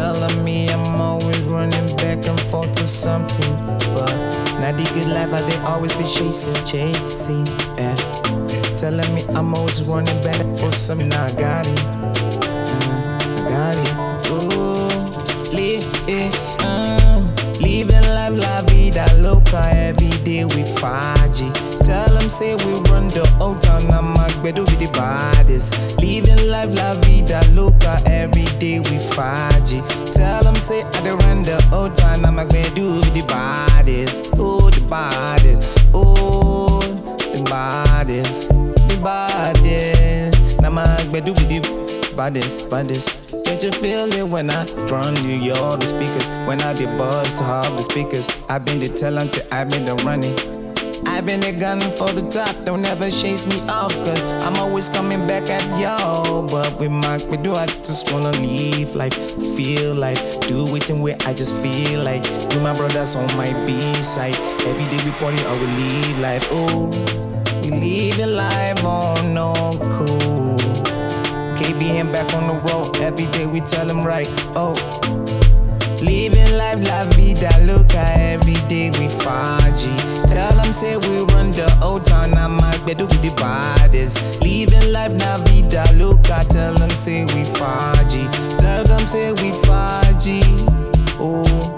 telling me I'm always running back and forth for something. But now the good life I they always be chasing, yeah. Telling me I'm always running back for something. Now I got it, I got it. Ooh, living life la vida loca. Every day we 5G. Tell them say we run the old town. I'm a gbedu with the baddest. Living life la vida loca. Every day we 5G. Tell them say I dey run the old town. I'm a gbedu with the baddest. Oh, the baddest. Oh, the baddest. The baddest. I'm a gbedu with the baddest. Don't you feel it when I run you all the speakers? When I did buzz to all the speakers, I've been the talent, I've been the running. I've been the gun for the top, don't ever chase me off, cause I'm always coming back at y'all. But with my do I just wanna live life, feel life, do it in where I just feel like. With my brothers on my B-side, every day we party or we live life. Oh, we living life on no cool. KBM back on the road, every day we tell them right. Oh, living life la vida loca. Every day we 5G. Tell them say we run the old town. I'm a gbedu with the baddest. Living life la vida loca. Tell them say we 5G. Tell them say we 5G. Oh.